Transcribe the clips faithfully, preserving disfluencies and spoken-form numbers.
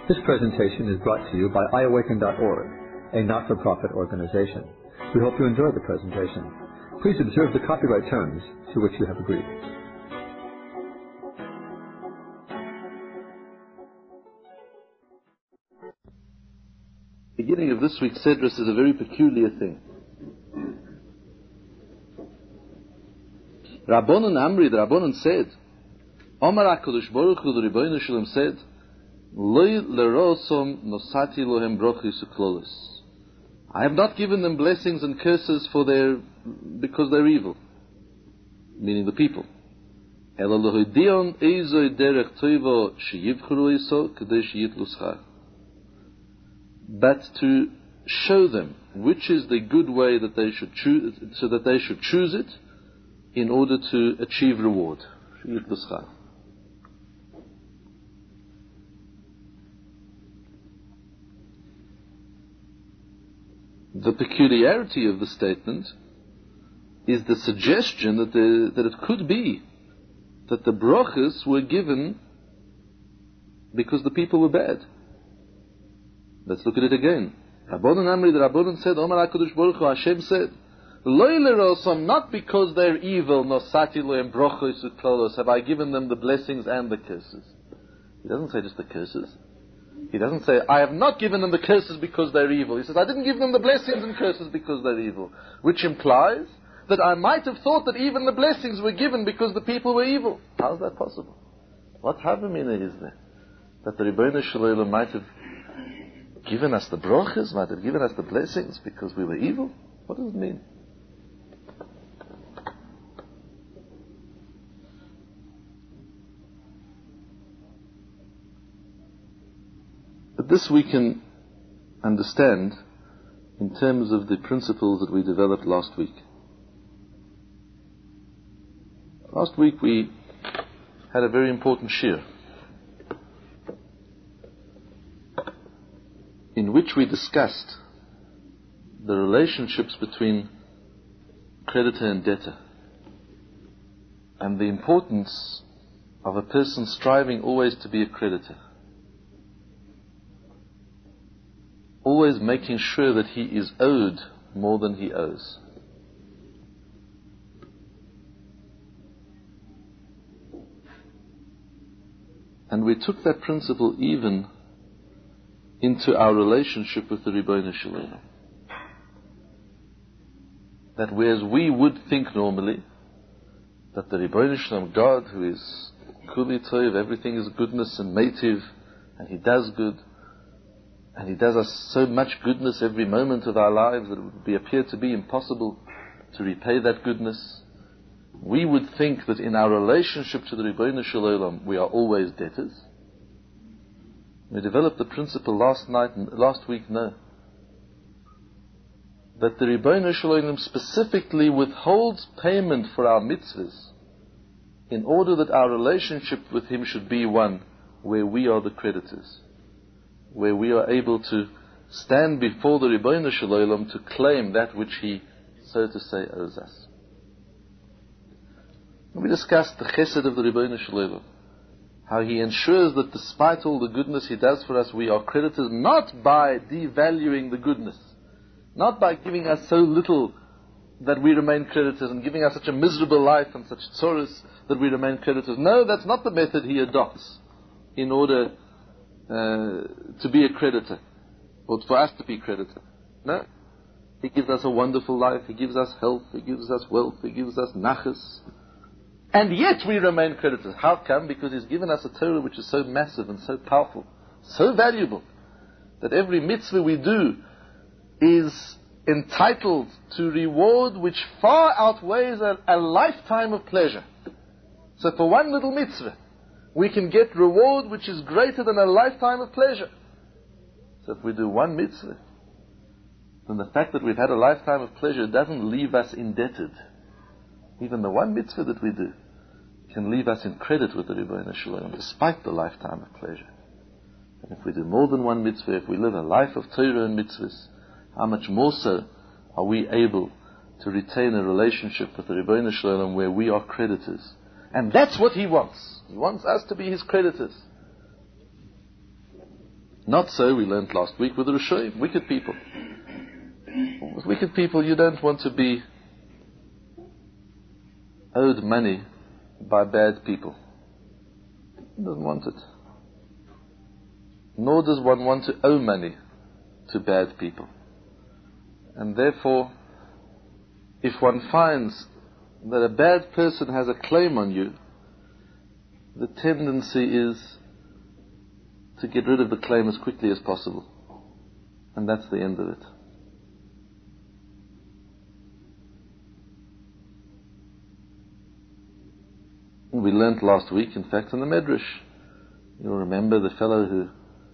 This presentation is brought to you by i awaken dot org, a not-for-profit organization. We hope you enjoy the presentation. Please observe the copyright terms to which you have agreed. The beginning of this week's Sedrus is a very peculiar thing. Rabbanan Amri, the Rabbanan said, Omar HaKadosh Baruch Hu, the Rebbeinu Shalom said, Loi lerosom nosati lohem brochis uklolis. I have not given them blessings and curses for their, because they're evil, meaning the people. Ela lohidion eizoi derech toivo sheyivchuru iso kedei sheyitlu schar. But to show them which is the good way that they should choose, so that they should choose it in order to achieve reward. Sheyitlu schar. The peculiarity of the statement is the suggestion that, the, that it could be that the brachas were given because the people were bad. Let's look at it again. Rabbanan Amri, the Rabbanan said, Omar HaKadosh Baruch Hu, Hashem said, Lo lerosom, not because they're evil, nosati lohem brachos uklolos, have I given them the blessings and the curses. He doesn't say just the curses. He doesn't say, I have not given them the curses because they're evil. He says, I didn't give them the blessings and curses because they're evil. Which implies that I might have thought that even the blessings were given because the people were evil. How is that possible? What havamina is there? That the Rebbeinu Shalom might have given us the brachas, might have given us the blessings because we were evil? What does it mean? But this we can understand in terms of the principles that we developed last week. Last week we had a very important shir in which we discussed the relationships between creditor and debtor and the importance of a person striving always to be a creditor. Always making sure that he is owed more than he owes. And we took that principle even into our relationship with the Rebbeinu Shalom. That whereas we would think normally that the Rebbeinu Shalom, God who is Kuli Tov, everything is goodness and meitiv, and He does good, and He does us so much goodness every moment of our lives that it would be, appear to be impossible to repay that goodness. We would think that in our relationship to the Rebbeinu Shalom we are always debtors. We developed the principle last night, last week, no. That the Rebbeinu Shalom specifically withholds payment for our mitzvahs in order that our relationship with Him should be one where we are the creditors, where we are able to stand before the Rebbeinu Shalom to claim that which He, so to say, owes us. And we discussed the chesed of the Rebbeinu Shalom, how He ensures that despite all the goodness He does for us, we are creditors not by devaluing the goodness, not by giving us so little that we remain creditors and giving us such a miserable life and such tzoros that we remain creditors. No, that's not the method He adopts in order Uh, to be a creditor, or for us to be creditor. No. He gives us a wonderful life, He gives us health, He gives us wealth, He gives us nachas, and yet we remain creditors. How come? Because He's given us a Torah which is so massive and so powerful, so valuable, that every mitzvah we do is entitled to reward which far outweighs a, a lifetime of pleasure. So for one little mitzvah we can get reward which is greater than a lifetime of pleasure. So if we do one mitzvah, then the fact that we've had a lifetime of pleasure doesn't leave us indebted. Even the one mitzvah that we do can leave us in credit with the Rebbeinu Shalom, despite the lifetime of pleasure. And if we do more than one mitzvah, if we live a life of Torah and mitzvahs, how much more so are we able to retain a relationship with the Rebbeinu Shalom where we are creditors. And that's what He wants. He wants us to be His creditors. Not so, we learnt last week, with the Rishonim, wicked people. With wicked people, you don't want to be owed money by bad people. One doesn't want it. Nor does one want to owe money to bad people. And therefore, if one finds that a bad person has a claim on you, the tendency is to get rid of the claim as quickly as possible. And that's the end of it. We learnt last week, in fact, in the Medrash. You'll remember the fellow who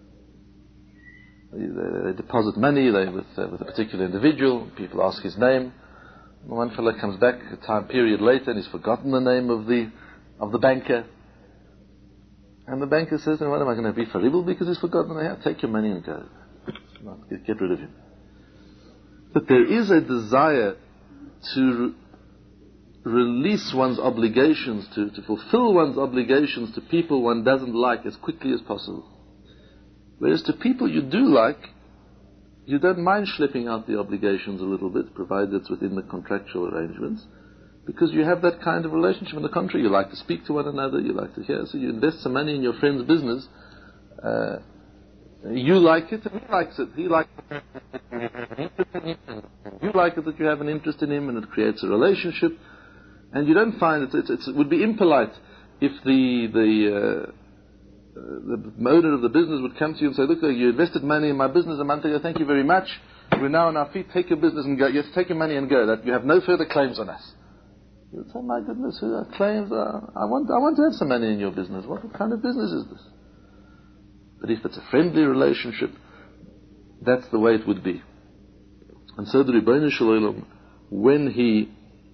they, they deposit money they, with, uh, with a particular individual. People ask his name. One fellow comes back a time period later and he's forgotten the name of the of the banker. And the banker says, "What am I going to be for evil because he's forgotten? Yeah, take your money and go. Get, get rid of him." But there is a desire to release one's obligations, to, to fulfill one's obligations to people one doesn't like as quickly as possible. Whereas to people you do like, you don't mind schlepping out the obligations a little bit, provided it's within the contractual arrangements, because you have that kind of relationship. In the contrary, you like to speak to one another, you like to hear, so you invest some money in your friend's business. Uh, you like it, and he likes it. He likes it. You like it that you have an interest in him, and it creates a relationship. And you don't find it, it, it, it would be impolite if the the, uh, the owner of the business would come to you and say, "Look, you invested money in my business a month ago, thank you very much. We're now on our feet, take your business and go. Yes, take your money and go. That you have no further claims on us." You would say, "My goodness, who are claims? Are, I want I want to have some money in your business. What kind of business is this?" But if it's a friendly relationship, that's the way it would be. And so the Ribbono Shel Olam, when he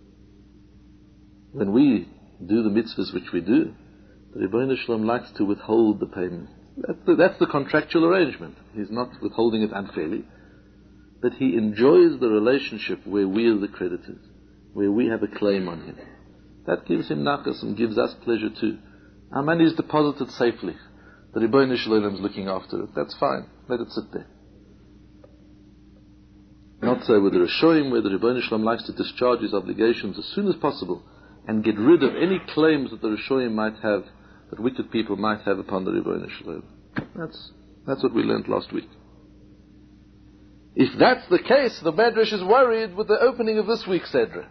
When we do the mitzvahs which we do, the Ribbono Shel Olam likes to withhold the payment. That's the, that's the contractual arrangement. He's not withholding it unfairly, but he enjoys the relationship where we are the creditors, where we have a claim on him. That gives him nachas and gives us pleasure too. Our money is deposited safely. The Ribbono Shel Olam is looking after it. That's fine. Let it sit there. Not so with the Rishonim, where the Ribbono Shel Olam likes to discharge his obligations as soon as possible and get rid of any claims that the Rishonim might have, that wicked people might have upon the Ribbono Shel Olam. That's, that's what we learned last week. If that's the case, the Medrash is worried with the opening of this week's Sedra.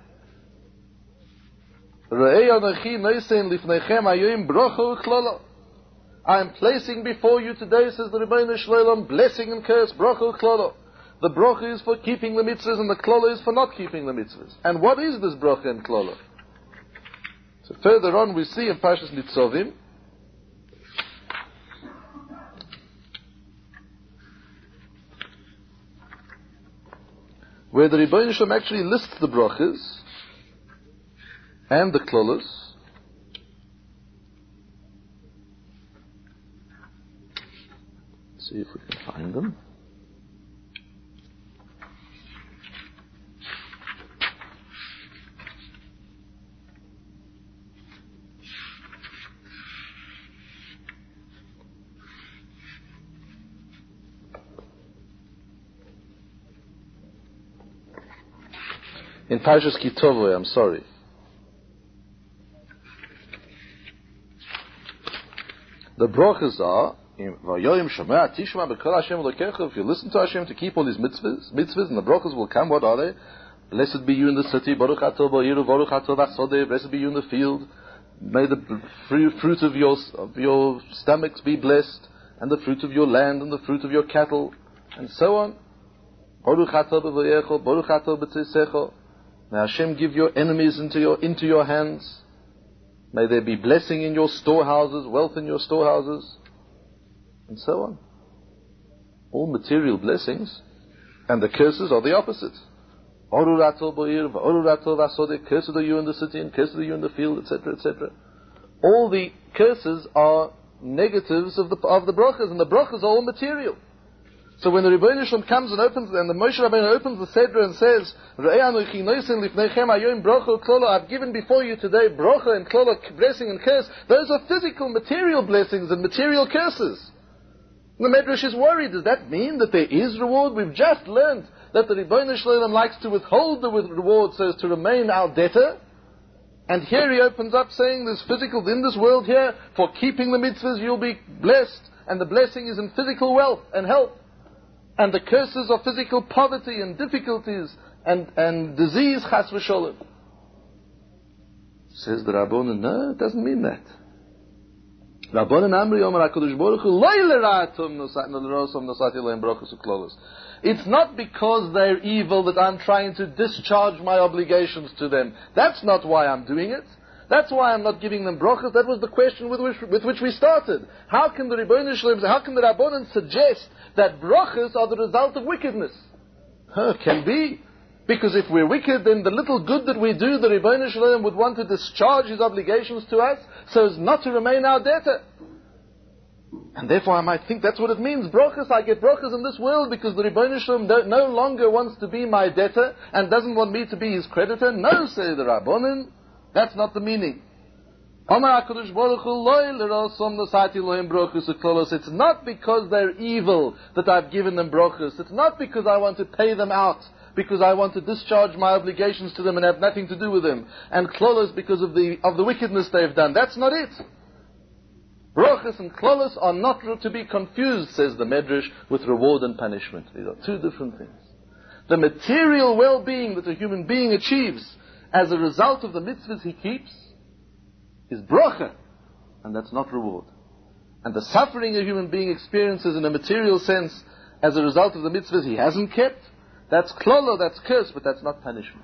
I am placing before you today, says the Ribbono Shel Olam, blessing and curse, bracha u'klala. The bracha is for keeping the mitzvahs and the klala is for not keeping the mitzvahs. And what is this bracha and klala? So further on we see in Parshas Nitzavim where the Ribbono Shel Olam actually lists the brachas and the klalas. See if we can find them. In Parshas Kitovoi, I'm sorry. The brachas are, if you listen to Hashem to keep all these mitzvahs, mitzvahs and the brachas will come. What are they? Blessed be you in the city, Baruch Atah Ba'iru, Baruch Atah V'Asodeh, blessed be you in the field. May the fruit of your, of your stomachs be blessed, and the fruit of your land, and the fruit of your cattle, and so on. Baruch Atah B'Vayecho, Baruch Atah B'Teisecho. May Hashem give your enemies into your into your hands. May there be blessing in your storehouses, wealth in your storehouses, and so on. All material blessings, and the curses are the opposite. Cursed are you in the city, and cursed are you in the field, et cetera, et cetera. All the curses are negatives of the of the brachas, and the brachas are all material. So when the Ribbono Shel Olam comes and opens, and the Moshe Rabbeinu opens the Sedra and says, I've given before you today bracha and klala, blessing and curse, those are physical, material blessings and material curses. The Medrash is worried. Does that mean that there is reward? We've just learned that the Ribbono Shel Olam likes to withhold the reward so as to remain our debtor. And here he opens up saying there's physical, in this world here, for keeping the mitzvahs you'll be blessed, and the blessing is in physical wealth and health. And the curses are physical poverty and difficulties and, and disease, chas v'sholem. Says the Rabbanan, no, it doesn't mean that. Rabbanan Amri Omer HaKadosh Baruch Hu Lo l'ra'atum l'rosom nosati lehem brachos u'klolos. It's not because they're evil that I'm trying to discharge my obligations to them. That's not why I'm doing it. That's why I'm not giving them brachos. That was the question with which, with which we started. How can the Ribbono Shel Olam, how can the Rabbanan suggest that brachos are the result of wickedness? Huh, can be. Because if we're wicked, then the little good that we do, the Ribbono Shel Olam would want to discharge his obligations to us so as not to remain our debtor. And therefore I might think that's what it means. Brachos, I get brachos in this world because the Ribbono Shel Olam no longer wants to be my debtor and doesn't want me to be his creditor. No, say the Rabbanan. That's not the meaning. It's not because they're evil that I've given them brachos. It's not because I want to pay them out, because I want to discharge my obligations to them and have nothing to do with them. And klolos because of the of the wickedness they've done. That's not it. Brachos and klolos are not to be confused, says the Medrash, with reward and punishment. These are two different things. The material well-being that a human being achieves as a result of the mitzvahs he keeps is bracha, and that's not reward. And the suffering a human being experiences in a material sense as a result of the mitzvahs he hasn't kept, that's klolo, that's curse, but that's not punishment.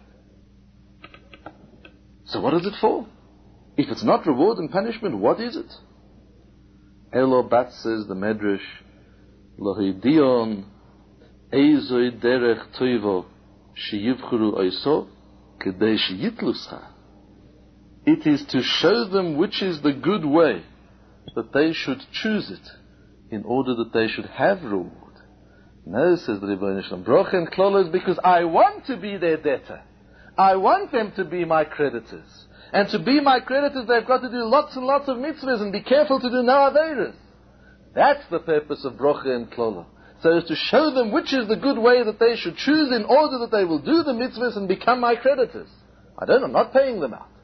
So what is it for? If it's not reward and punishment, what is it? Elo bat, says the Medrash, Lohidion eizoi derech toivo sheyivchuru oiso kedei sheyitluscha. It is to show them which is the good way, that they should choose it, in order that they should have reward. No, says the Ribbono Shel Olam, bracha and klolos because I want to be their debtor. I want them to be my creditors. And to be my creditors, they've got to do lots and lots of mitzvahs and be careful to do no aveiros. That's the purpose of bracha and klolo. So as to show them which is the good way that they should choose in order that they will do the mitzvahs and become my creditors. I don't, I'm not paying them out.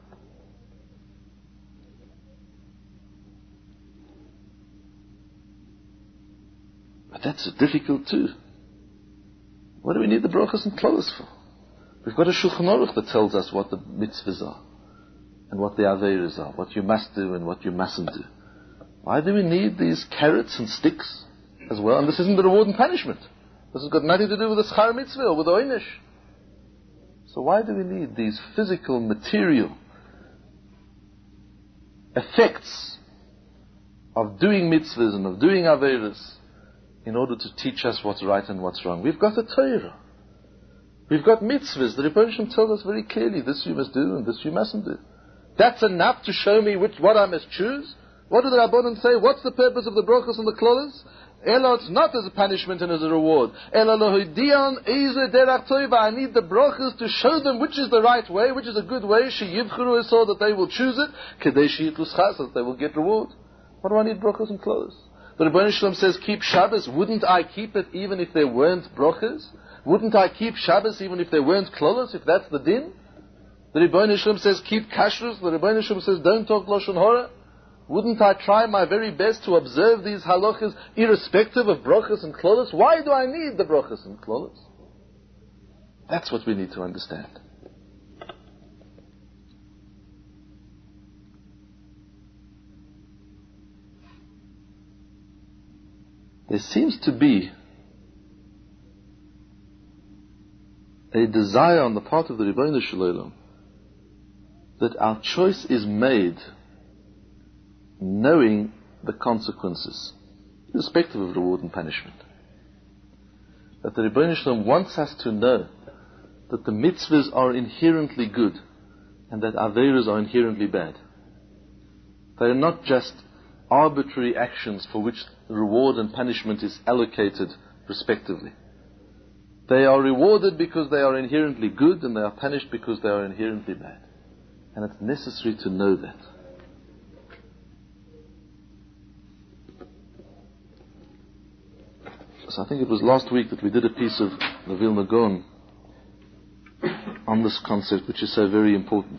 But that's difficult too. What do we need the brachos and klolos for? We've got a Shulchan Aruch that tells us what the mitzvahs are and what the aveiros are, what you must do and what you mustn't do. Why do we need these carrots and sticks as well? And this isn't the reward and punishment. This has got nothing to do with the schar mitzvah or with the oynish. So why do we need these physical, material effects of doing mitzvahs and of doing aveiros in order to teach us what's right and what's wrong? We've got a Torah. We've got mitzvahs. The Ribbono Shel Olam tells us very clearly, this you must do and this you mustn't do. That's enough to show me which, what I must choose. What do the Rabbanan say? What's the purpose of the brachos and the klolos? Elo, it's not as a punishment and as a reward. Elo lohidion eize derach toiva. I need the brachos to show them which is the right way, which is a good way. Sheyivchuru, so that they will choose it. Kedei sheyitluscha, so that they will get reward. What do I need brachos and klolos? The Ribbono Shel Olam says, keep Shabbos. Wouldn't I keep it even if there weren't brachos? Wouldn't I keep Shabbos even if there weren't klolos, if that's the din? The Ribbono Shel Olam says, keep kashrus. The Ribbono Shel Olam says, don't talk lashon hara. Wouldn't I try my very best to observe these halachas irrespective of brachos and klolos? Why do I need the brachos and klolos? That's what we need to understand. There seems to be a desire on the part of the Ribbono Shel Olam that our choice is made knowing the consequences, irrespective of reward and punishment. That the Ribbono Shel Olam wants us to know that the mitzvahs are inherently good and that aveiros are inherently bad. They are not just arbitrary actions for which reward and punishment is allocated respectively. They are rewarded because they are inherently good, and they are punished because they are inherently bad. And it's necessary to know that. So I think it was last week that we did a piece of the Vilna Gaon on this concept, which is so very important.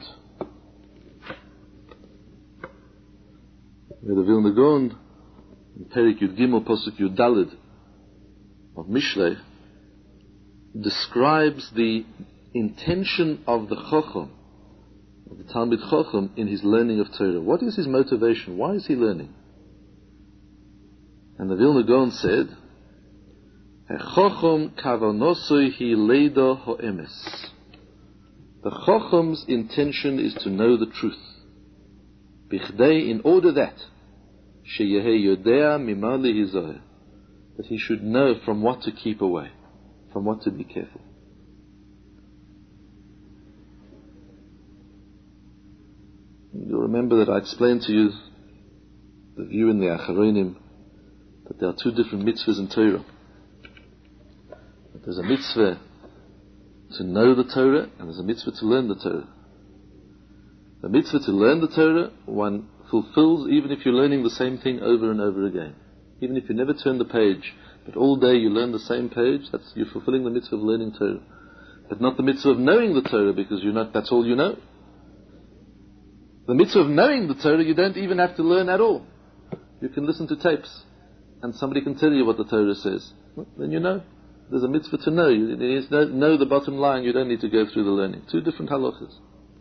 Where the Vilna Gaon, in Perik Yud Gimel Posuk Yud Daled of Mishlei, describes the intention of the Chacham, of the Talmid Chacham, in his learning of Torah. What is his motivation? Why is he learning? And the Vilna Gaon said, Chacham kavanosoi hi leida ha'emes. The Chacham's intention is to know the truth. Bichdei, in order that sheyehe yodea mima lihizoeh, that he should know from what to keep away, from what to be careful. You'll remember that I explained to you the view in the Acharonim that there are two different mitzvahs in Torah. That there's a mitzvah to know the Torah and there's a mitzvah to learn the Torah. The mitzvah to learn the Torah one fulfills even if you're learning the same thing over and over again. Even if you never turn the page, but all day you learn the same page, that's, you're fulfilling the mitzvah of learning Torah. But not the mitzvah of knowing the Torah, because you're not, that's all you know. The mitzvah of knowing the Torah, you don't even have to learn at all. You can listen to tapes, and somebody can tell you what the Torah says. Well, then you know. There's a mitzvah to know. You need to know the bottom line. You don't need to go through the learning. Two different halachas.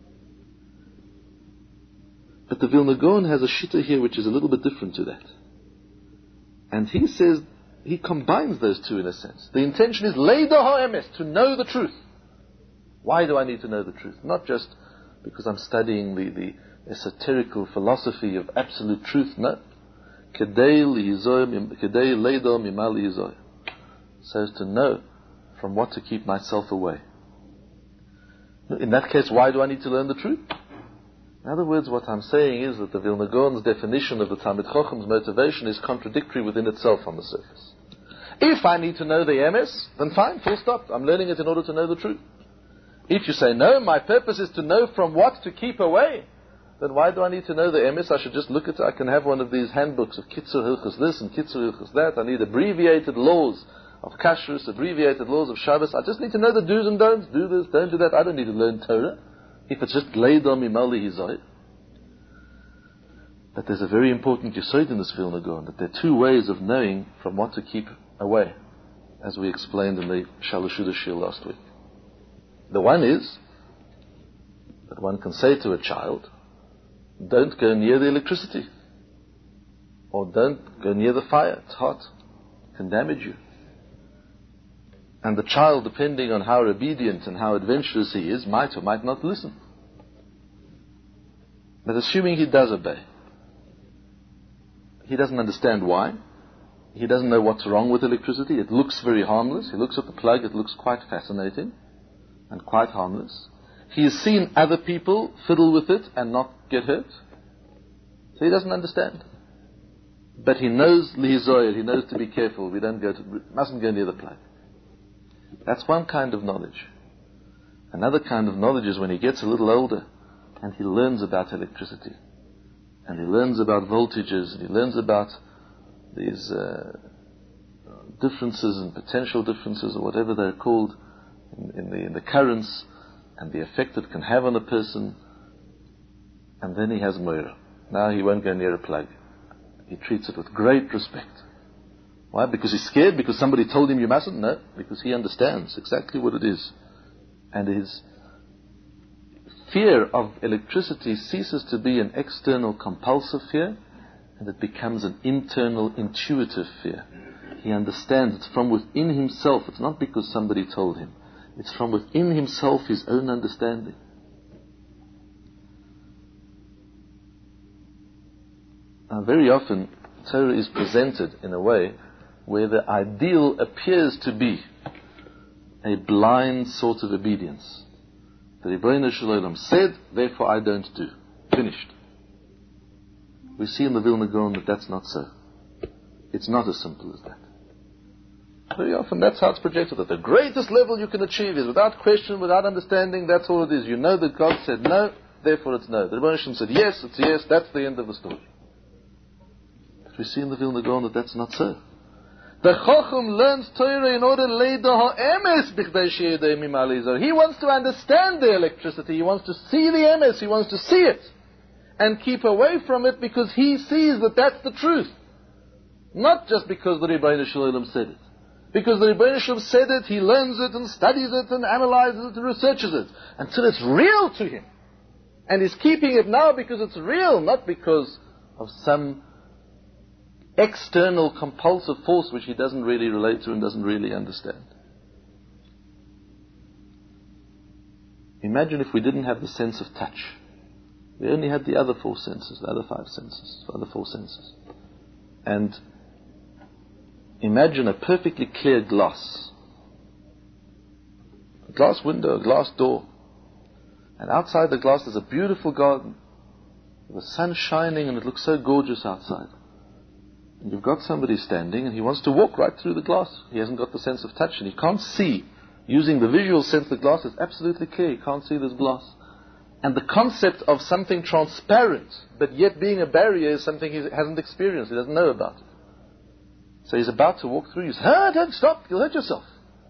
But the Vilna Gaon has a shitta here which is a little bit different to that. And he says, he combines those two in a sense. The intention is leida ha'emes, to know the truth. Why do I need to know the truth? Not just because I'm studying the, the esoterical philosophy of absolute truth, no. Kedei leida mima lihizoeh, so as to know from what to keep myself away. In that case, why do I need to learn the truth? In other words, what I'm saying is that the Vilna Gaon's definition of the Talmid Chacham's motivation is contradictory within itself on the surface. If I need to know the emes, then fine, full stop. I'm learning it in order to know the truth. If you say, no, my purpose is to know from what to keep away, then why do I need to know the emes? I should just look at it. I can have one of these handbooks of Kitzur Hilchos this and Kitzur Hilchos that. I need abbreviated laws of Kashrus, abbreviated laws of Shabbos. I just need to know the do's and don'ts. Do this, don't do that. I don't need to learn Torah. If it's just leida mima lihizoeh. But there's a very important yesod in this Vilna Gaon, that there are two ways of knowing from what to keep away, as we explained in the Shalosh Shir last week. The one is that one can say to a child, don't go near the electricity, or don't go near the fire, it's hot, it can damage you. And the child, depending on how obedient and how adventurous he is, might or might not listen. But assuming he does obey, he doesn't understand why. He doesn't know what's wrong with electricity. It looks very harmless. He looks at the plug, it looks quite fascinating and quite harmless. He has seen other people fiddle with it and not get hurt. So he doesn't understand. But he knows lihizoeh, he knows to be careful. We don't go to, mustn't go near the plug. That's one kind of knowledge. Another kind of knowledge is when he gets a little older and he learns about electricity, and he learns about voltages, and he learns about these uh, differences and potential differences, or whatever they're called, in, in, the, in the currents, and the effect it can have on a person. And then he has moira. Now he won't go near a plug. He treats it with great respect. Why? Because he's scared? Because somebody told him you mustn't? No, because he understands exactly what it is. And his fear of electricity ceases to be an external compulsive fear, and it becomes an internal intuitive fear. He understands it's from within himself. It's not because somebody told him. It's from within himself, his own understanding. Now, very often, Torah is presented in a way where the ideal appears to be a blind sort of obedience. The Ribbono Shel Olam said, therefore I don't do. Finished. We see in the Vilna Gaon that that's not so. It's not as simple as that. Very often that's how it's projected, that the greatest level you can achieve is without question, without understanding, that's all it is. You know that God said no, therefore it's no. The Ribbono Shel Olam said yes, it's yes, that's the end of the story. But we see in the Vilna Gaon that that's not so. The Chacham learns Torah in order leida ha'emes b'chdei sheyedei mimali zor. He wants to understand the electricity. He wants to see the emes. He wants to see it and keep away from it because he sees that that's the truth. Not just because the Rebbeinu Shalom said it. Because the Rebbeinu Shalom said it, he learns it and studies it and analyzes it and researches it until it's real to him. And he's keeping it now because it's real, not because of some external compulsive force which he doesn't really relate to and doesn't really understand. Imagine if we didn't have the sense of touch. We only had the other four senses, the other five senses, the other four senses. And imagine a perfectly clear glass. A glass window, a glass door. And outside the glass there's a beautiful garden. The sun shining and it looks so gorgeous outside. And you've got somebody standing and he wants to walk right through the glass. He hasn't got the sense of touch and he can't see. Using the visual sense, the glass is absolutely clear. He can't see this glass. And the concept of something transparent, but yet being a barrier, is something he hasn't experienced. He doesn't know about it. So he's about to walk through. He says, ah, don't stop. You'll hurt yourself.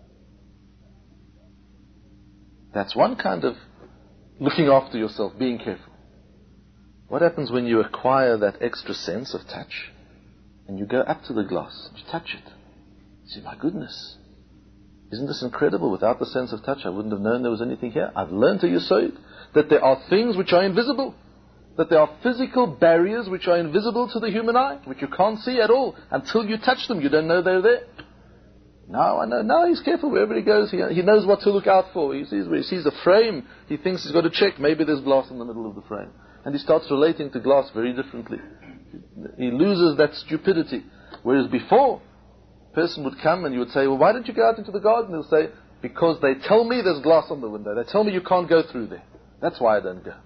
That's one kind of looking after yourself, being careful. What happens when you acquire that extra sense of touch? And you go up to the glass, you touch it. You say, my goodness, isn't this incredible? Without the sense of touch, I wouldn't have known there was anything here. I've learned to Yesod that there are things which are invisible, that there are physical barriers which are invisible to the human eye, which you can't see at all. Until you touch them, you don't know they're there. Now I know. Now he's careful wherever he goes. He, he knows what to look out for. He sees, he sees a frame, he thinks he's got to check. Maybe there's glass in the middle of the frame. And he starts relating to glass very differently. He loses that stupidity. Whereas before, a person would come and you would say, well, why don't you go out into the garden? He'll say, because they tell me there's glass on the window. They tell me you can't go through there. That's why I don't go.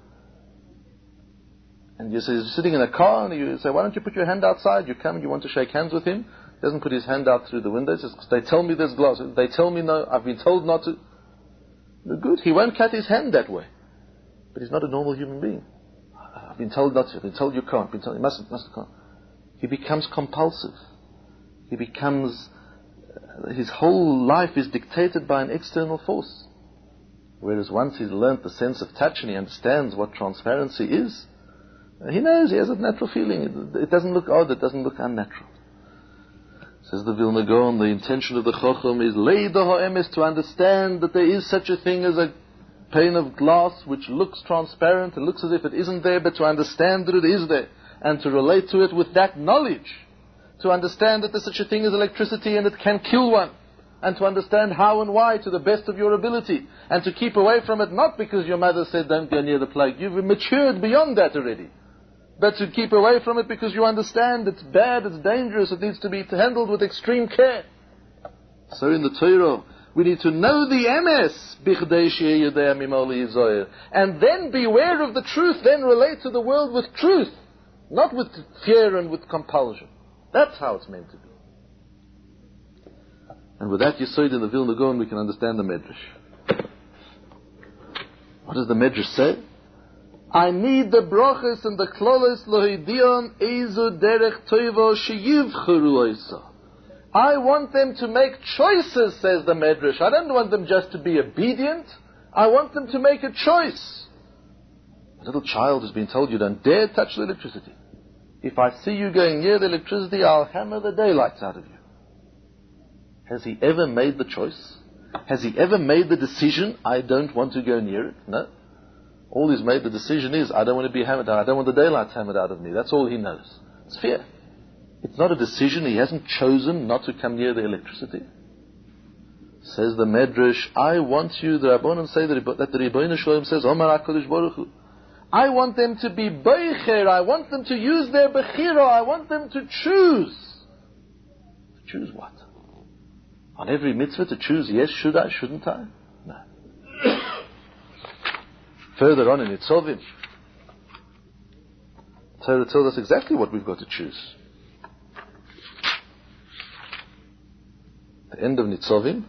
And you're sitting in a car and you say, why don't you put your hand outside? You come and you want to shake hands with him. He doesn't put his hand out through the window. He says, they tell me there's glass. They tell me no. I've been told not to. No good. He won't cut his hand that way. But he's not a normal human being. I've been told not to. I've been told you can't. I've been told you mustn't, mustn't, can't. He becomes compulsive. He becomes, uh, his whole life is dictated by an external force. Whereas once he's learnt the sense of touch and he understands what transparency is, uh, he knows, he has a natural feeling. It, it doesn't look odd, it doesn't look unnatural. Says the Vilna Gaon, the intention of the Chacham is leida ha'emes, to understand that there is such a thing as a pane of glass which looks transparent, it looks as if it isn't there, but to understand that it is there and to relate to it with that knowledge, to understand that there's such a thing as electricity and it can kill one, and to understand how and why to the best of your ability, and to keep away from it, not because your mother said don't go near the plug. You've matured beyond that already, but to keep away from it because you understand it's bad, it's dangerous, it needs to be handled with extreme care. So in the Torah we need to know the emes, and then beware of the truth, then relate to the world with truth, not with fear and with compulsion. That's how it's meant to be. And with that Yesod in the Vilna Gaon, we can understand the Medrash. What does the Medrash say? I need the brachas and the klolos lohidion ezu derech toivo sheyivcheru oisa. I want them to make choices, says the Medrash. I don't want them just to be obedient. I want them to make a choice. A little child has been told, you don't dare touch the electricity. If I see you going near the electricity, I'll hammer the daylights out of you. Has he ever made the choice? Has he ever made the decision, I don't want to go near it? No. All he's made the decision is, I don't want to be hammered out. I don't want the daylights hammered out of me. That's all he knows. It's fear. It's not a decision. He hasn't chosen not to come near the electricity. Says the Medrash, I want you, the Rabbanan say that the Rebbeinu Shalom says, Omar HaKadosh Baruch Hu, I want them to be beicher. I want them to use their bechira. I want them to choose. To choose what? On every mitzvah to choose, yes, should I, shouldn't I? No. Further on in Nitzavim, Torah tells us exactly what we've got to choose. The end of Nitzavim,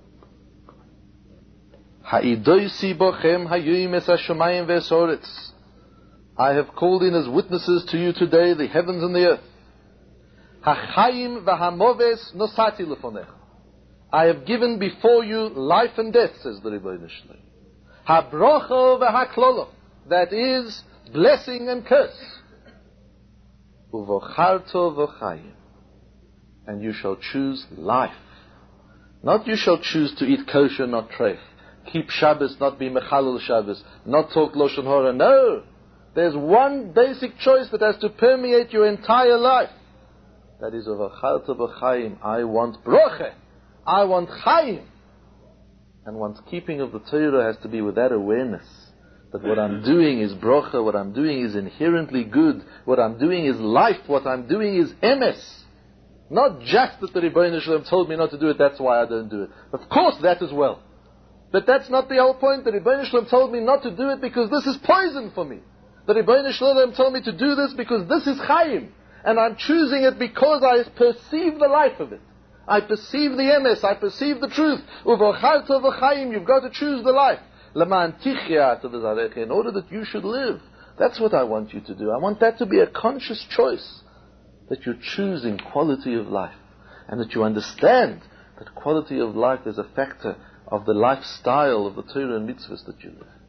Ha'idoisi bochem hayuim es hashamayim ve'esoretz. I have called in as witnesses to you today the heavens and the earth. Hachayim v'hamoves nosati lefonecha. I have given before you life and death, says the Rebbeinu Shalom. Habrocho v'haklolo. That is blessing and curse. Uvocharto v'chayim. And you shall choose life. Not you shall choose to eat kosher, not treif. Keep Shabbos, not be mechalel Shabbos. Not talk Lashon Hara. No! There's one basic choice that has to permeate your entire life. That is, uvocharto v'chayim. I want broche. I want chayim. And one's keeping of the Torah has to be with that awareness. That what I'm doing is brocha, what I'm doing is inherently good, what I'm doing is life, what I'm doing is emes. Not just that the Rebbeinu Shalom told me not to do it, that's why I don't do it. Of course that as well. But that's not the whole point. The Rebbeinu Shalom told me not to do it because this is poison for me. The Rebbeinu Shalom told me to do this because this is chayim. And I'm choosing it because I perceive the life of it. I perceive the emes, I perceive the truth. Uvocharto v'chayim, you've got to choose the life. L'man tichya to the zarecha, in order that you should live. That's what I want you to do. I want that to be a conscious choice. That you're choosing quality of life. And that you understand that quality of life is a factor of the lifestyle of the Torah and mitzvahs that you live.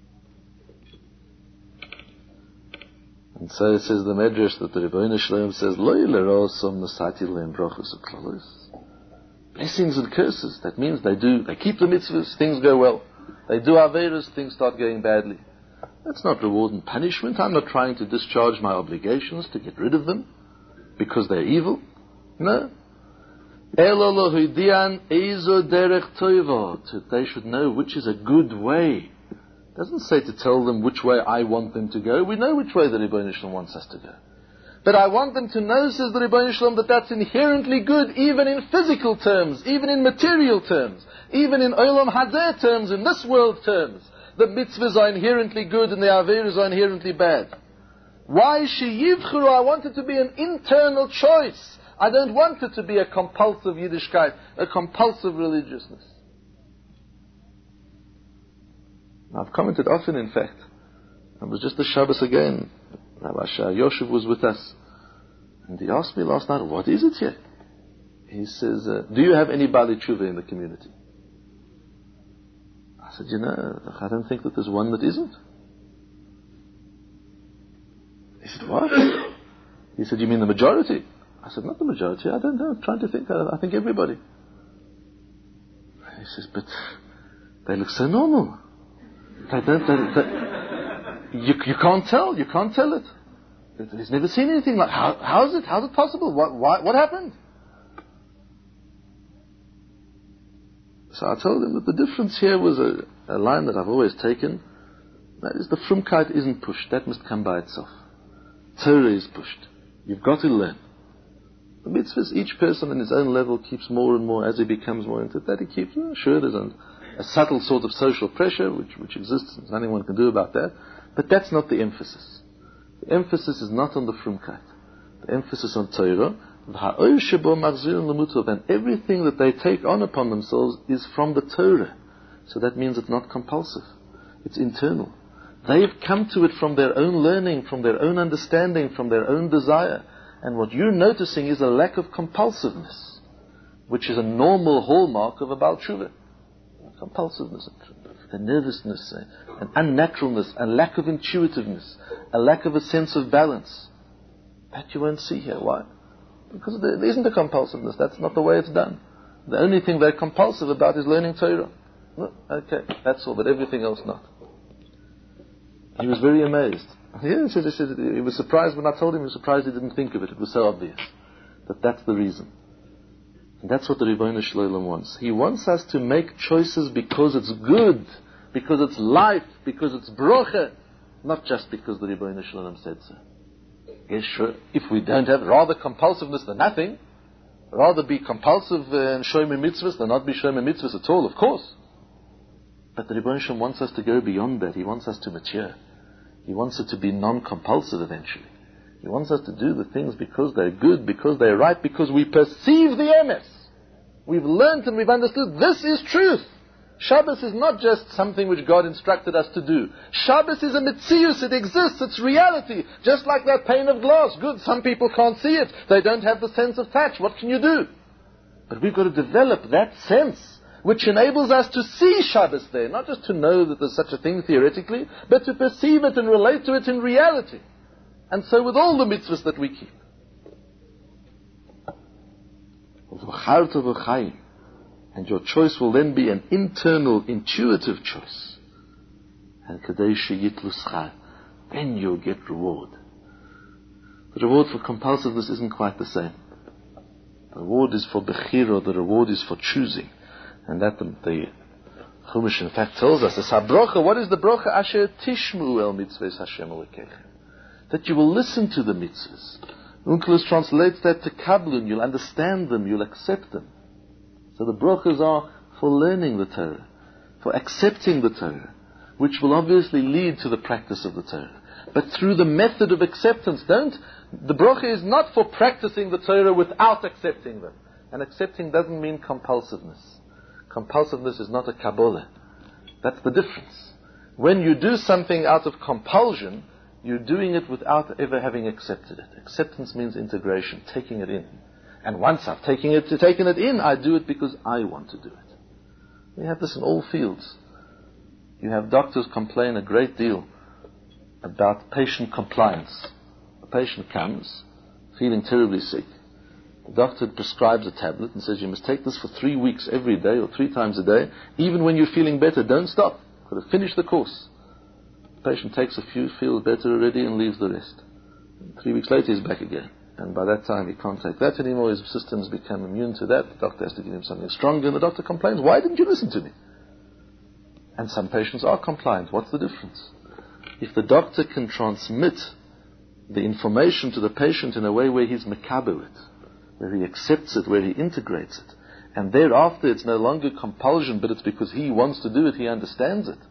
And so it says the Medrash that the Rebbeinu Shalom says, Lo yilerosom nasati lehem brachos u'klolos. Blessings and curses. That means they do, they keep the mitzvahs, things go well. They do averos, things start going badly. That's not reward and punishment. I'm not trying to discharge my obligations to get rid of them because they're evil. No. Elo lo hudian eizo derech toivo. They should know which is a good way. It doesn't say to tell them which way I want them to go. We know which way the Rebbeinu Shalom wants us to go. But I want them to know, says the Rebbeinu Shalom, that that's inherently good even in physical terms, even in material terms, even in Olam Hazeh terms, in this world terms. The mitzvahs are inherently good and the averos are inherently bad. Why sheyivchuru? I want it to be an internal choice. I don't want it to be a compulsive Yiddishkeit, a compulsive religiousness. I've commented often, in fact. It was just the Shabbos again. Rabbi Shah Yoshev was with us. And he asked me last night, what is it here? He says, uh, do you have any Bali Tshuva in the community? I said, you know, I don't think that there's one that isn't. He said, what? He said, you mean the majority? I said, not the majority, I don't know, I'm trying to think, I, I think everybody. He says, but they look so normal. They don't, they, they, you, you can't tell, you can't tell it. He's never seen anything like, how, how is it, how is it possible? What, why, what happened? So I told him that the difference here was a, a line that I've always taken. That is, the frumkeit isn't pushed, that must come by itself. Torah is pushed. You've got to learn. The mitzvahs, each person on his own level keeps more and more as he becomes more into that. He keeps, oh, sure, there's a, a subtle sort of social pressure which, which exists. There's nothing one can do about that. But that's not the emphasis. The emphasis is not on the frumkeit. The emphasis on Torah. And everything that they take on upon themselves is from the Torah. So that means it's not compulsive. It's internal. They've come to it from their own learning, from their own understanding, from their own desire. And what you're noticing is a lack of compulsiveness, which is a normal hallmark of a Baal Tshuva. Compulsiveness, a nervousness, an unnaturalness, a lack of intuitiveness, a lack of a sense of balance. That you won't see here. Why? Because there isn't a compulsiveness. That's not the way it's done. The only thing they're compulsive about is learning Torah. No? Okay, that's all, but everything else not. He was very amazed. Yeah, he, said, he, said, he was surprised when I told him. He was surprised he didn't think of it. It was so obvious. That that's the reason. And that's what the Rebbeinu Shalom wants. He wants us to make choices because it's good, because it's life, because it's brocha, not just because the Rebbeinu Shalom said so. Yes, sure. If we don't have rather compulsiveness than nothing, rather be compulsive and shoyme mitzvahs than not be shoyme mitzvahs at all, of course. But the Rebbeinu Shalom wants us to go beyond that. He wants us to mature. He wants it to be non-compulsive eventually. He wants us to do the things because they're good, because they're right, because we perceive the emes. We've learned and we've understood this is truth. Shabbos is not just something which God instructed us to do. Shabbos is a metzius, it exists, it's reality. Just like that pane of glass. Good, some people can't see it. They don't have the sense of touch. What can you do? But we've got to develop that sense, which enables us to see Shabbos there. Not just to know that there's such a thing theoretically, but to perceive it and relate to it in reality. And so with all the mitzvahs that we keep. And your choice will then be an internal, intuitive choice. And then you'll get reward. The reward for compulsiveness isn't quite the same. The reward is for bechira, the reward is for choosing. And that the, the Chumash in fact tells us, what is the brocha? Asher tishmu el mitzvahs Hashem Elokechem. That you will listen to the mitzvahs. Onkelos translates that to kablun, you'll understand them, you'll accept them. So the brachas are for learning the Torah, for accepting the Torah, which will obviously lead to the practice of the Torah. But through the method of acceptance, don't, the bracha is not for practicing the Torah without accepting them. And accepting doesn't mean compulsiveness. Compulsiveness is not a Kabbalah. That's the difference. When you do something out of compulsion, you're doing it without ever having accepted it. Acceptance means integration, taking it in. And once I've taken it, taken it in, I do it because I want to do it. We have this in all fields. You have doctors complain a great deal about patient compliance. A patient comes, feeling terribly sick. The doctor prescribes a tablet and says, you must take this for three weeks every day or three times a day. Even when you're feeling better, don't stop. You've got to finish the course. The patient takes a few, feels better already, and leaves the rest. And three weeks later, he's back again. And by that time, he can't take that anymore. His systems become immune to that. The doctor has to give him something stronger. And the doctor complains, why didn't you listen to me? And some patients are compliant. What's the difference? If the doctor can transmit the information to the patient in a way where he's mekabel it, where he accepts it, where he integrates it, and thereafter it's no longer compulsion, but it's because he wants to do it, he understands it,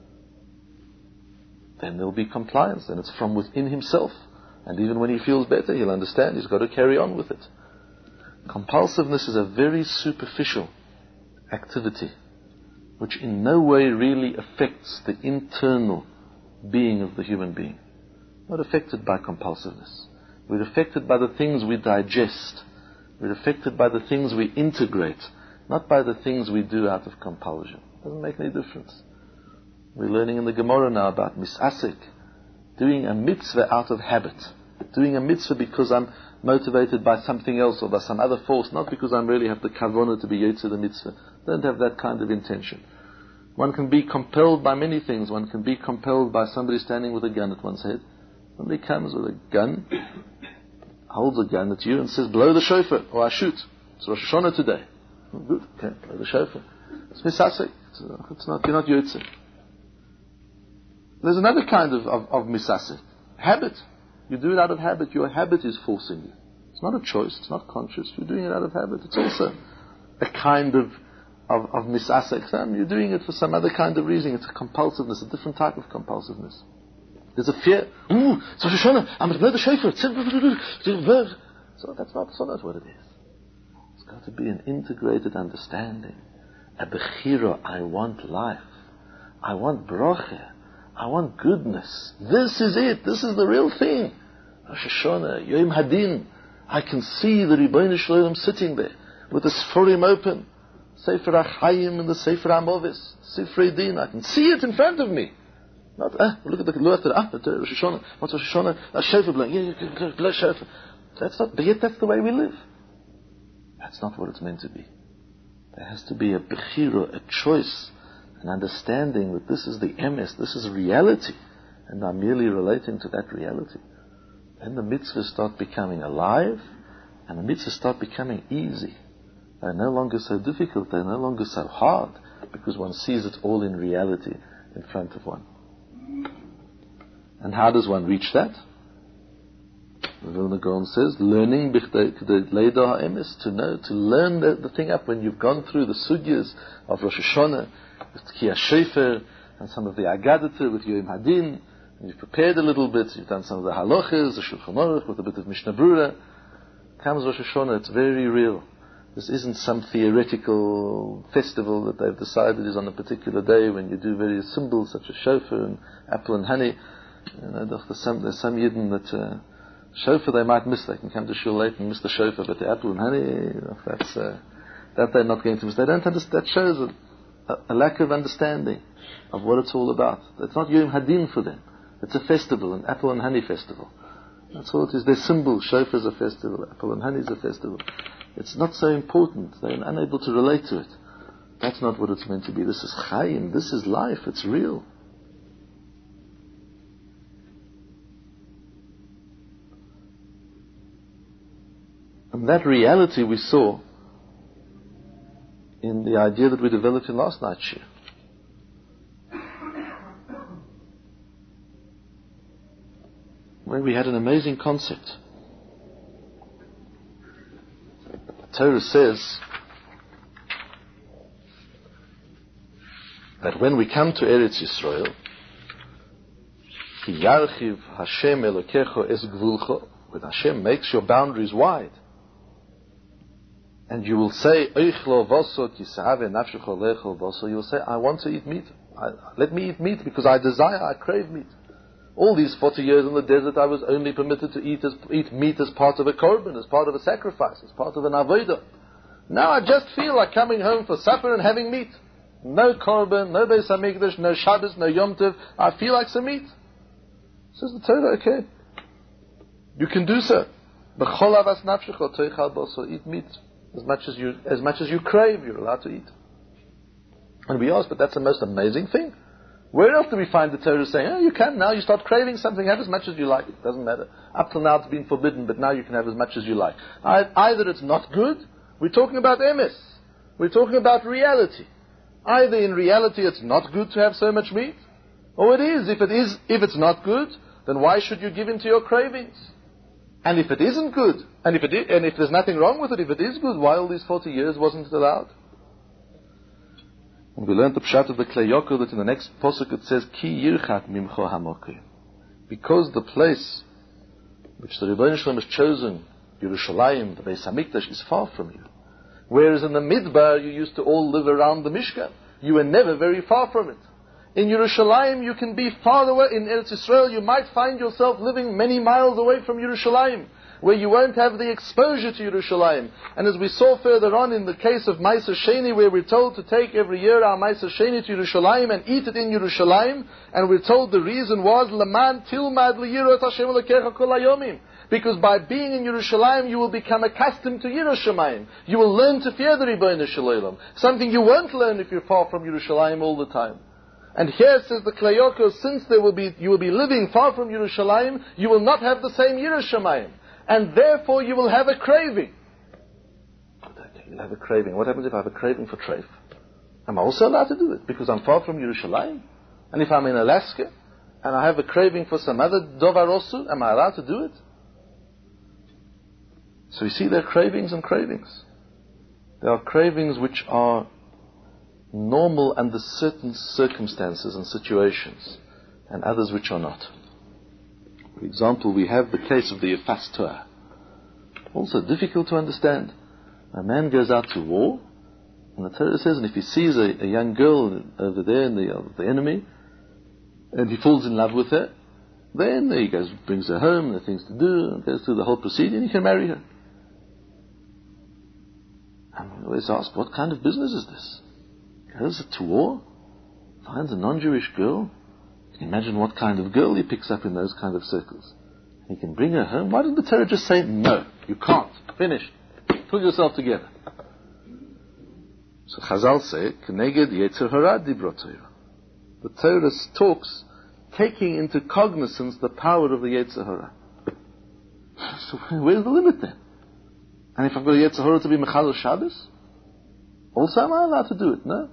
then there'll be compliance. Then it's from within himself. And even when he feels better, he'll understand he's got to carry on with it. Compulsiveness is a very superficial activity, which in no way really affects the internal being of the human being. Not affected by compulsiveness. We're affected by the things we digest. We're affected by the things we integrate, not by the things we do out of compulsion. It doesn't make any difference. We're learning in the Gemara now about misasik, doing a mitzvah out of habit. Doing a mitzvah because I'm motivated by something else or by some other force, not because I really have the kavanah to be yetzer the mitzvah. Don't have that kind of intention. One can be compelled by many things. One can be compelled by somebody standing with a gun at one's head. Somebody comes with a gun, holds a gun at you and says, blow the shofar, or I shoot. It's Rosh Hashanah today. Oh, good, okay, blow the shofar. It's misasik. It's, it's not, you're not yetzer. There's another kind of, of, of misasik. Habit. You do it out of habit. Your habit is forcing you. It's not a choice. It's not conscious. You're doing it out of habit. It's also a kind of of, of misasek. You're doing it for some other kind of reason. It's a compulsiveness, a different type of compulsiveness. There's a fear. Ooh, it's Rosh Hashanah. I'm going to blow the shofar. So that's not, that's not what it is. It's got to be an integrated understanding. A bechira. I want life. I want brocha. I want goodness. This is it. This is the real thing. Rosh Hashanah, Yom Hadin. I can see the Ribono Shel Olam sitting there with the Sforim open. Sefer HaChaim and the Sefer HaMovis. Sifrei Din. I can see it in front of me. Not, ah, look at the Luater. Ah, Rosh Hashanah. What's Rosh Hashanah? Ah, shofar blowing. Yeah, you can blow shofar. That's not, but yet that's the way we live. That's not what it's meant to be. There has to be a bechira, a choice, an understanding that this is the emes, this is reality, and I'm merely relating to that reality. Then the mitzvahs start becoming alive, and the mitzvahs start becoming easy. They're no longer so difficult, they're no longer so hard, because one sees it all in reality in front of one. And how does one reach that? The Vilna Gaon says, learning Leda HaEmes, to know, to learn the, the thing up when you've gone through the sugyas of Rosh Hashanah, with Tkiyah Shofar, and some of the Agadah with Yom Hadin, and you've prepared a little bit, you've done some of the halachas, the Shulchan Aruch, with a bit of Mishnah Brura. Comes Rosh Hashanah, it's very real. This isn't some theoretical festival that they've decided is on a particular day when you do various symbols such as shofar and apple and honey. You know, there's some, there's some Yidden that uh, shofar they might miss. They can come to shul late and miss the shofar, but the apple and honey, you know, that's uh, that they're not going to miss. They don't understand. That shows a, a lack of understanding of what it's all about. It's not Yom Hadin for them. It's a festival, an apple and honey festival. That's all it is. Their symbol, shofar is a festival, apple and honey is a festival. It's not so important. They're unable to relate to it. That's not what it's meant to be. This is Chaim. This is life. It's real. And that reality we saw in the idea that we developed in last night's shir. Where we had an amazing concept. The Torah says that when we come to Eretz Yisrael, Ki yarchiv Hashem Elokecho es gvulcho, when Hashem makes your boundaries wide, and you will say, Eichlo voso kisave nafshecho lechol voso, you will say, I want to eat meat. I, let me eat meat because I desire, I crave meat. All these forty years in the desert, I was only permitted to eat, as, eat meat as part of a korban, as part of a sacrifice, as part of an avodah. Now I just feel like coming home for supper and having meat. No korban, no Beis HaMikdash, no Shabbos, no Yom Tov. I feel like some meat. Says the Torah, okay. You can do so. B'chol avas nafshecho toichal boso, eat meat as much as you as much as you crave. You're allowed to eat. And we ask, but that's the most amazing thing. Where else do we find the Torah saying, oh, you can now, you start craving something, have as much as you like. It doesn't matter. Up till now it's been forbidden, but now you can have as much as you like. Either it's not good, we're talking about emes. We're talking about reality. Either in reality it's not good to have so much meat, or it is. If it is, if it's not good, then why should you give in to your cravings? And if it isn't good, and if it is, and if there's nothing wrong with it, if it is good, why all these forty years wasn't it allowed? And we learned the pshat of the Klei Yaakov that in the next posuk it says, Ki yirchat mimcho hamokim. Because the place which the Rebbeinu Shalom has chosen, Yerushalayim, the Beis HaMikdash, is far from you. Whereas in the Midbar you used to all live around the Mishkan. You were never very far from it. In Yerushalayim you can be far away. In Eretz Yisrael you might find yourself living many miles away from Yerushalayim, where you won't have the exposure to Yerushalayim. And as we saw further on in the case of Ma'aser Sheni, where we're told to take every year our Ma'aser Sheni to Yerushalayim and eat it in Yerushalayim, and we're told the reason was Laman Tilmad Liyirot Hashem Elokecha Kol Hayomim. Because by being in Yerushalayim, you will become accustomed to Yerushalayim. You will learn to fear the Rebbeinu Shalom. Something you won't learn if you're far from Yerushalayim all the time. And here says the Klei Yaakov, since there will be, you will be living far from Yerushalayim, you will not have the same Yerushalayim. And therefore you will have a craving. You'll have a craving. What happens if I have a craving for treif? Am I also allowed to do it? Because I'm far from Yerushalayim? And if I'm in Alaska, and I have a craving for some other dovar osu, am I allowed to do it? So you see, there are cravings and cravings. There are cravings which are normal under certain circumstances and situations, and others which are not. For example, we have the case of the Yefas Torah. Also difficult to understand. A man goes out to war, and the Torah says, and if he sees a, a young girl over there in the, uh, the enemy, and he falls in love with her, then he goes, brings her home, there are things to do, and goes through the whole proceeding, he can marry her. And we always ask, what kind of business is this? Goes to war, finds a non-Jewish girl. You can imagine what kind of girl he picks up in those kind of circles. He can bring her home. Why didn't the Torah just say, no, you can't, finished, pull yourself together? So Chazal say, K'neged Yetzer Hara Dibrot Torah. The Torah talks, taking into cognizance the power of the Yetzer Hara. So where's the limit then? And if I've got a Yetzer Hara to be Mechal Shabbos, also am I allowed to do it? No.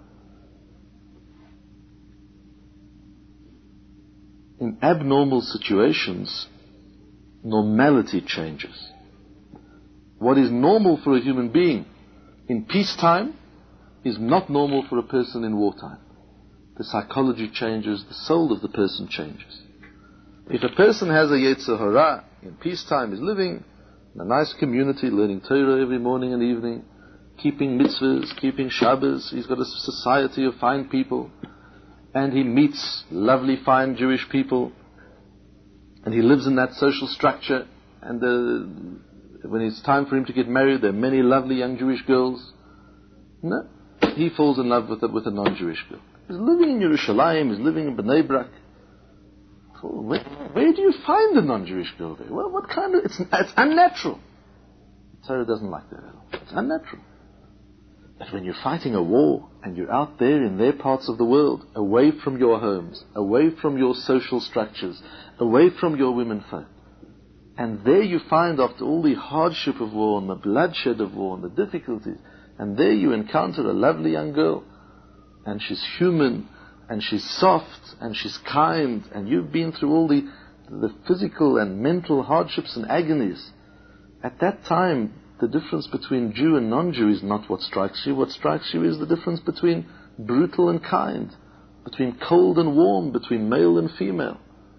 In abnormal situations, normality changes. What is normal for a human being in peacetime is not normal for a person in wartime. The psychology changes, the soul of the person changes. If a person has a Yetzer Hara in peacetime, is living in a nice community, learning Torah every morning and evening, keeping mitzvahs, keeping Shabbos. He's got a society of fine people. And he meets lovely, fine Jewish people. And he lives in that social structure. And the, when it's time for him to get married, there are many lovely young Jewish girls. No. He falls in love with a, with a non-Jewish girl. He's living in Yerushalayim, he's living in Bnei Brak. Where, where do you find a non-Jewish girl there? Well, what kind of... It's, it's unnatural. Torah doesn't like that at all. It's unnatural. But when you're fighting a war, and you're out there in their parts of the world, away from your homes, away from your social structures, away from your womenfolk, and there you find, after all the hardship of war, and the bloodshed of war, and the difficulties, and there you encounter a lovely young girl, and she's human, and she's soft, and she's kind, and you've been through all the, the physical and mental hardships and agonies. At that time, the difference between Jew and non-Jew is not what strikes you. What strikes you is the difference between brutal and kind, between cold and warm, between male and female.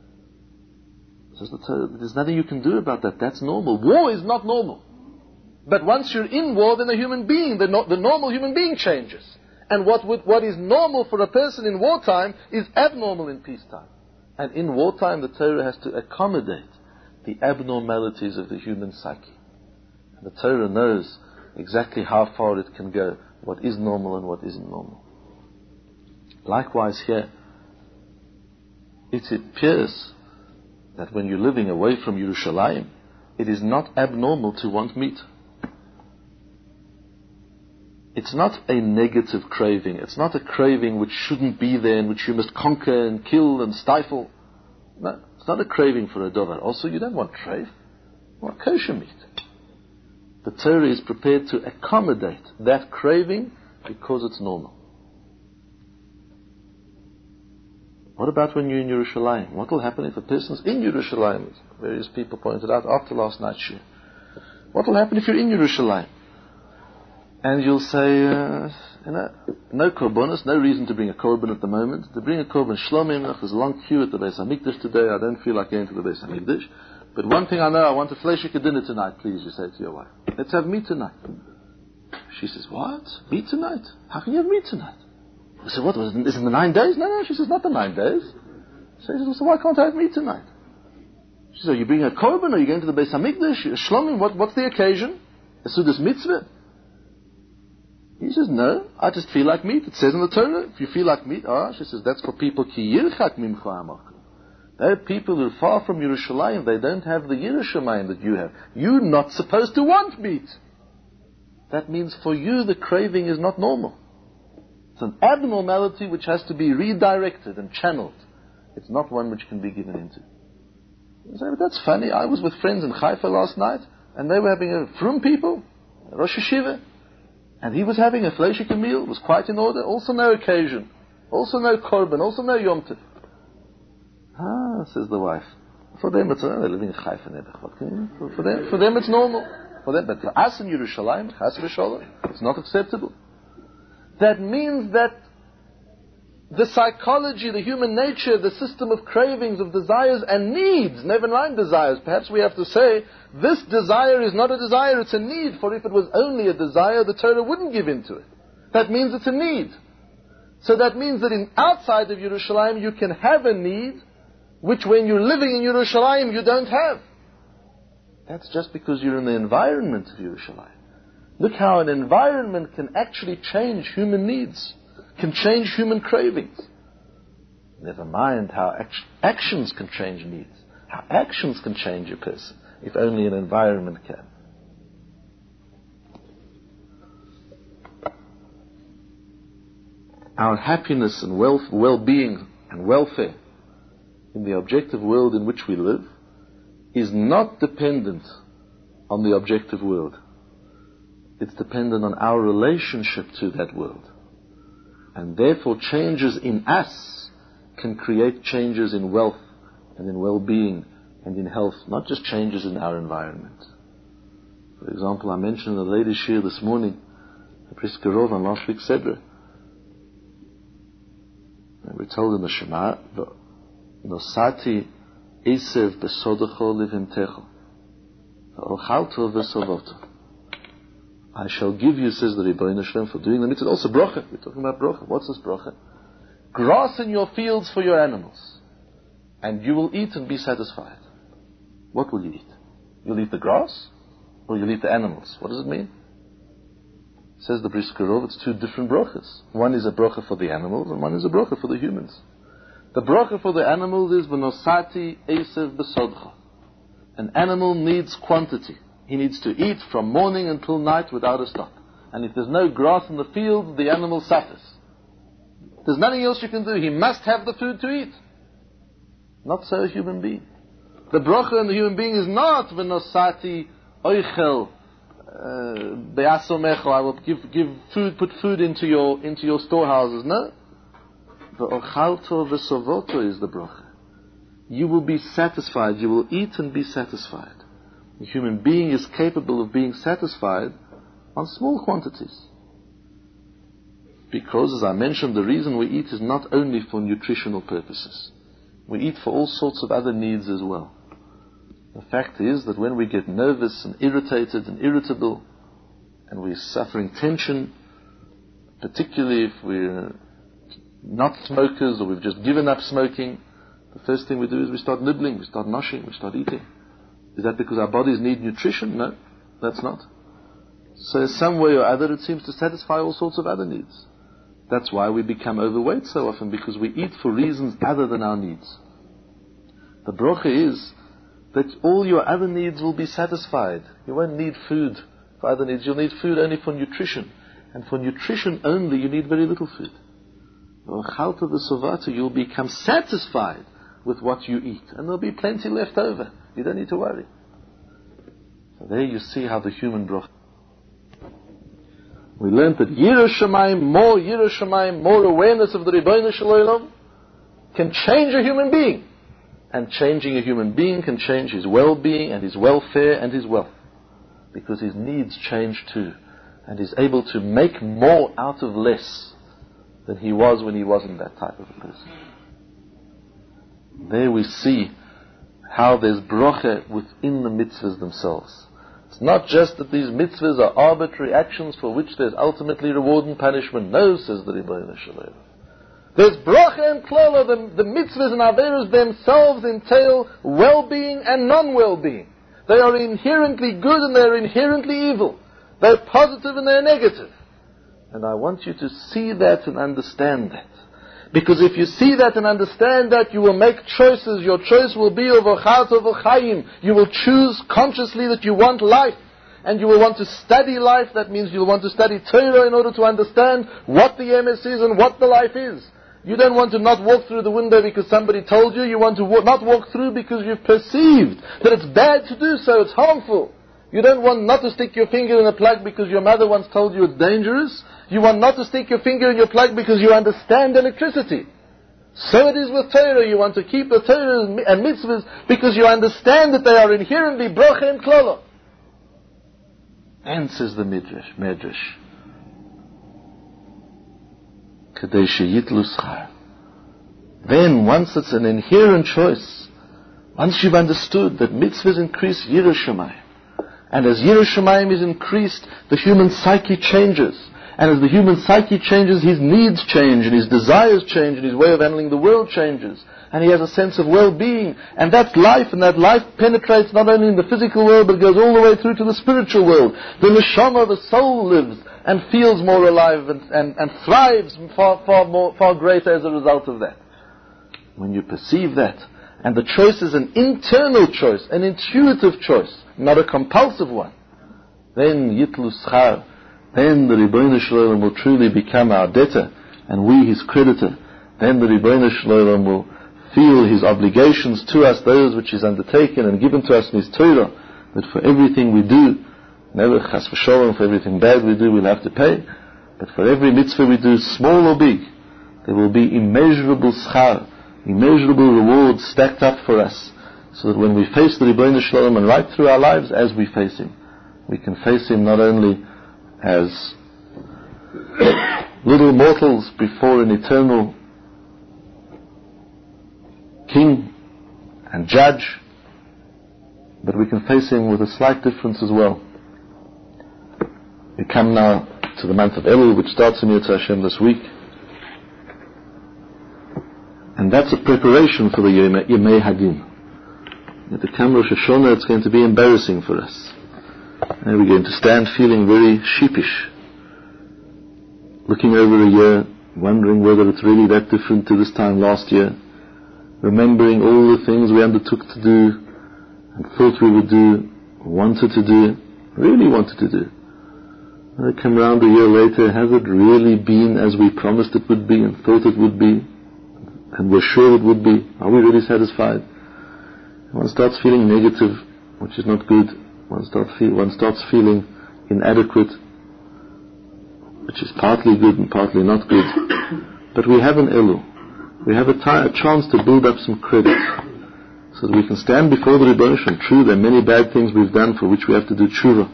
There's nothing you can do about that. That's normal. War is not normal. But once you're in war, then a human being, the, no, the normal human being changes. And what, would, what is normal for a person in wartime is abnormal in peacetime. And in wartime, the Torah has to accommodate the abnormalities of the human psyche. And the Torah knows exactly how far it can go, what is normal and what isn't normal. Likewise here, it appears that when you're living away from Yerushalayim, it is not abnormal to want meat. It's not a negative craving. It's not a craving which shouldn't be there and which you must conquer and kill and stifle. No, it's not a craving for a dover. Also, you don't want treif. You want kosher meat. The Torah is prepared to accommodate that craving because it's normal. What about when you're in Yerushalayim? What will happen if a person's in Yerushalayim? Various people pointed out after last night's shir. What will happen if you're in Yerushalayim? And you'll say, uh, you know, no korbanos, no reason to bring a korban at the moment. To bring a korban shlomim, there's a long queue at the Beis HaMikdash today. I don't feel like going to the Beis HaMikdash. But one thing I know, I want a fleshika dinner tonight, please, you say to your wife. Let's have meat tonight. She says, what? Meat tonight? How can you have meat tonight? I said, what? Is it the nine days? No, no, she says, not the nine days. So he says, so why can't I have meat tonight? She says, are you bringing a korban? Are you going to the Beis HaMikdash? Shlomim, what, what's the occasion? A Sudas mitzvah? He says, no, I just feel like meat. It says in the Torah, if you feel like meat, ah, she says, that's for people ki yirchak mimcha amach. They're people who are far from Yerushalayim. They don't have the Yerushalayim that you have. You're not supposed to want meat. That means for you the craving is not normal. It's an abnormality which has to be redirected and channeled. It's not one which can be given into. You say, but that's funny. I was with friends in Haifa last night, and they were having a frum people, a Rosh Hashiva, and he was having a fleishike meal. It was quite in order. Also no occasion. Also no korban. Also no yom tov. Ah, says the wife. For them it's, oh, they're living in Haifa. For, for, them, for them it's normal. For them, but for us in Yerushalayim, Chas v'sholom, it's not acceptable. That means that the psychology, the human nature, the system of cravings, of desires and needs, never mind desires. Perhaps we have to say, this desire is not a desire, it's a need. For if it was only a desire, the Torah wouldn't give into it. That means it's a need. So that means that in outside of Yerushalayim, you can have a need, which when you're living in Yerushalayim, you don't have. That's just because you're in the environment of Yerushalayim. Look how an environment can actually change human needs, can change human cravings. Never mind how act- actions can change needs, how actions can change a person, if only an environment can. Our happiness and wealth, well-being and welfare in the objective world in which we live is not dependent on the objective world. It's dependent on our relationship to that world. And therefore changes in us can create changes in wealth and in well-being and in health, not just changes in our environment. For example, I mentioned in the ladies' shir this morning, the Priska Rov on last week's Sedra. We told in the Shema, Nosati Esev besodecho livimtecho, Olchalto vesovoto. I shall give you, says the Rebbeinu Shalom, for doing the mitzvah. Also bracha. We're talking about bracha. What's this bracha? Grass in your fields for your animals, and you will eat and be satisfied. What will you eat? You'll eat the grass, or you'll eat the animals? What does it mean? Says the Brisker Rov, it's two different brachas. One is a bracha for the animals, and one is a bracha for the humans. The bracha for the animals is v'nosati esev b'sodcha. An animal needs quantity. He needs to eat from morning until night without a stop. And if there's no grass in the field, the animal suffers. There's nothing else you can do. He must have the food to eat. Not so a human being. The bracha in the human being is not v'nosati oichel be'asomecho. I will give give food, put food into your into your storehouses. No. V'ochalto v'sovoto is the bracha. You will be satisfied. You will eat and be satisfied. The human being is capable of being satisfied on small quantities. Because, as I mentioned, the reason we eat is not only for nutritional purposes. We eat for all sorts of other needs as well. The fact is that when we get nervous and irritated and irritable, and we're suffering tension, particularly if we're not smokers or we've just given up smoking, the first thing we do is we start nibbling, we start noshing, we start eating. Is that because our bodies need nutrition? No, that's not. So in some way or other it seems to satisfy all sorts of other needs. That's why we become overweight so often, because we eat for reasons other than our needs. The bracha is that all your other needs will be satisfied. You won't need food for other needs. You'll need food only for nutrition. And for nutrition only, you need very little food. You'll become satisfied with what you eat. And there'll be plenty left over. You don't need to worry. So there you see how the human bracha. We learned that Yirah Shamayim, more Yirah Shamayim, more awareness of the Rebbeinu Shalom can change a human being. And changing a human being can change his well-being and his welfare and his wealth. Because his needs change too. And he's able to make more out of less than he was when he wasn't that type of a person. There we see how there's bracha within the mitzvahs themselves. It's not just that these mitzvahs are arbitrary actions for which there's ultimately reward and punishment. No, says the Rebbeinu Shalom. There's bracha and klala. The, the mitzvahs and averos themselves entail well-being and non-well-being. They are inherently good and they're inherently evil. They're positive and they're negative. And I want you to see that and understand that. Because if you see that and understand that, you will make choices. Your choice will be of ochat of ochayim. You will choose consciously that you want life. And you will want to study life. That means you'll want to study Torah in order to understand what the emes is and what the life is. You don't want to not walk through the window because somebody told you. You want to wa- not walk through because you've perceived that it's bad to do so. It's harmful. You don't want not to stick your finger in a plug because your mother once told you it's dangerous. You want not to stick your finger in your plug because you understand electricity. So it is with Torah. You want to keep the Torah and mitzvahs because you understand that they are inherently bracha and klala. And says the Midrash, Medrash, Kadei sheyitlu schar. Then, once it's an inherent choice, once you've understood that mitzvahs increase Yirah Shamayim, and as Yirah Shamayim is increased, the human psyche changes. And as the human psyche changes, his needs change, and his desires change, and his way of handling the world changes. And he has a sense of well-being. And that's life, and that life penetrates not only in the physical world, but goes all the way through to the spiritual world. The neshama, the soul, lives and feels more alive and, and, and thrives far, far, more, far greater as a result of that. When you perceive that, and the choice is an internal choice, an intuitive choice, not a compulsive one, then yitlu schar, then the Rebbeinu Shalom will truly become our debtor, and we his creditor. Then the Rebbeinu Shalom will feel his obligations to us, those which he's undertaken and given to us in his Torah, that for everything we do, never chas v'sholom, for everything bad we do, we'll have to pay. But for every mitzvah we do, small or big, there will be immeasurable schar, immeasurable rewards stacked up for us, so that when we face the Rebbeinu Shalom and right through our lives as we face him, we can face him not only as little mortals before an eternal king and judge, but we can face him with a slight difference as well. We come now to the month of Elul, which starts in Yirtzeh Hashem this week. And that's a preparation for the Yemei Hadin. At the Kam Rosh Hashanah, it's going to be embarrassing for us. And we're going to stand feeling very sheepish, looking over a year, wondering whether it's really that different to this time last year, remembering all the things we undertook to do, and thought we would do, wanted to do, really wanted to do. And I come round a year later, has it really been as we promised it would be and thought it would be, and we're sure it would be? Are we really satisfied? One starts feeling negative, which is not good. One, start feel, one starts feeling inadequate, which is partly good and partly not good. But we have an Elul. We have a, t- a chance to build up some credit, so that we can stand before the Rebbeinu Shalom. True, there are many bad things we've done for which we have to do tshuva.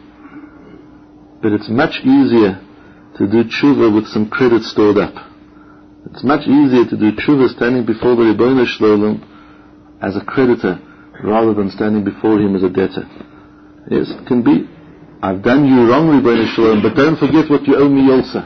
But it's much easier to do tshuva with some credit stored up. It's much easier to do tshuva standing before the Rebbeinu Shalom as a creditor, rather than standing before him as a debtor. Yes, it can be, I've done you wrong, Rebbeinu Shalom, but don't forget what you owe me also.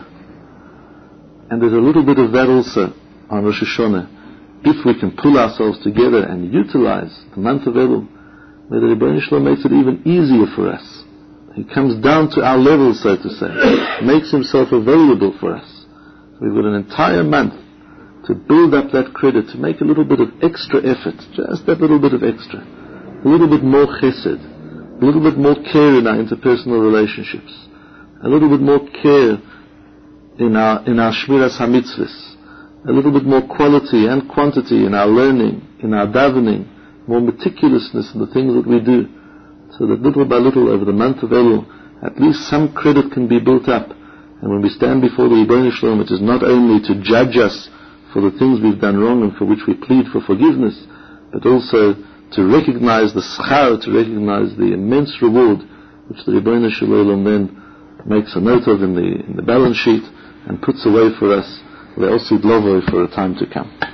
And there's a little bit of that also on Rosh Hashanah. If we can pull ourselves together and utilize the month of Elul, where the Rebbeinu Shalom makes it even easier for us. He comes down to our level, so to say, makes himself available for us. So we've got an entire month to build up that credit, to make a little bit of extra effort, just that little bit of extra, a little bit more chesed, a little bit more care in our interpersonal relationships, a little bit more care in our in our shmiras hamitzvahs, a little bit more quality and quantity in our learning, in our davening, more meticulousness in the things that we do, so that little by little over the month of Elul, at least some credit can be built up. And when we stand before the Rebbeinu Shalom, it is not only to judge us for the things we've done wrong and for which we plead for forgiveness, but also to recognize the schar, to recognize the immense reward which the Rebbeinu Shalom then makes a note of in the in the balance sheet and puts away for us le'osid lovo, for a time to come.